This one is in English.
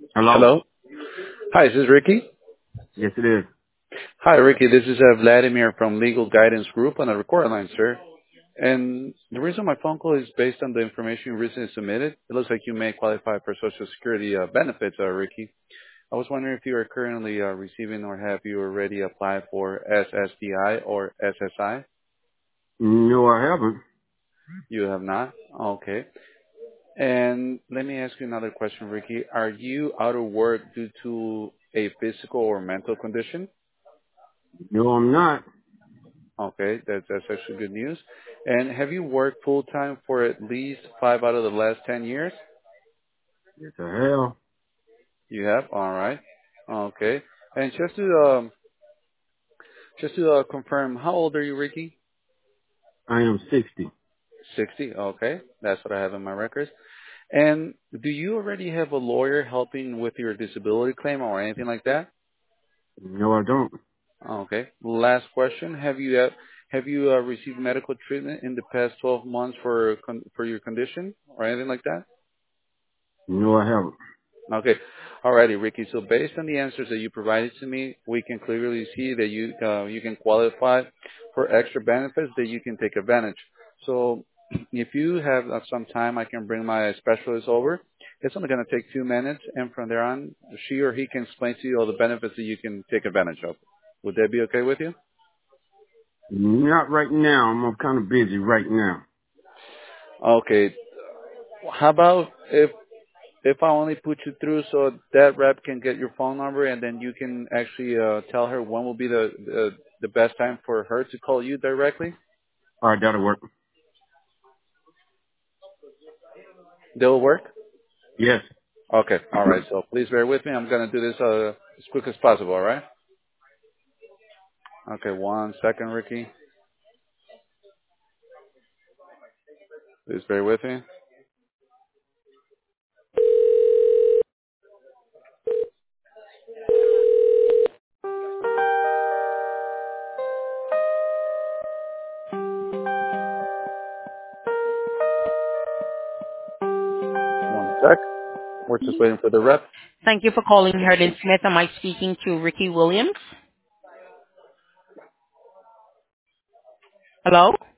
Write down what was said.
Hello? Hello. Hi, is this Ricky? Yes, it is. Hi, Ricky. This is Vladimir from Legal Guidance Group on a record line, sir. And the reason my phone call is based on the information you recently submitted. It looks like you may qualify for Social Security benefits, Ricky. I was wondering if you are currently receiving or have you already applied for SSDI or SSI? No, I haven't. You have not? Okay. And let me ask you another question, Ricky. Are you out of work due to a physical or mental condition? No, I'm not. Okay, that's actually good news. And have you worked full time for at least 5 out of the last 10 years? Yes, I have. You have. All right. Okay. And just to confirm, how old are you, Ricky? I am 60. 60. Okay, that's what I have in my records. And do you already have a lawyer helping with your disability claim or anything like that? No, I don't. Okay. Last question: have you received medical treatment in the past 12 months for your condition or anything like that? No, I haven't. Okay. Alrighty, Ricky. So based on the answers that you provided to me, we can clearly see that you can qualify for extra benefits that you can take advantage. So if you have some time, I can bring my specialist over. It's only going to take 2 minutes, and from there on, she or he can explain to you all the benefits that you can take advantage of. Would that be okay with you? Not right now. I'm kind of busy right now. Okay. How about if I only put you through so that rep can get your phone number and then you can actually tell her when will be the best time for her to call you directly? All right, that'll work. That'll work? Yes. Okay. All right. So please bear with me. I'm going to do this as quick as possible. All right? Okay. 1 second, Ricky. Please bear with me. 1 sec. We're just waiting for the rep. Thank you for calling Herdin Smith. Am I speaking to Ricky Williams? Hello?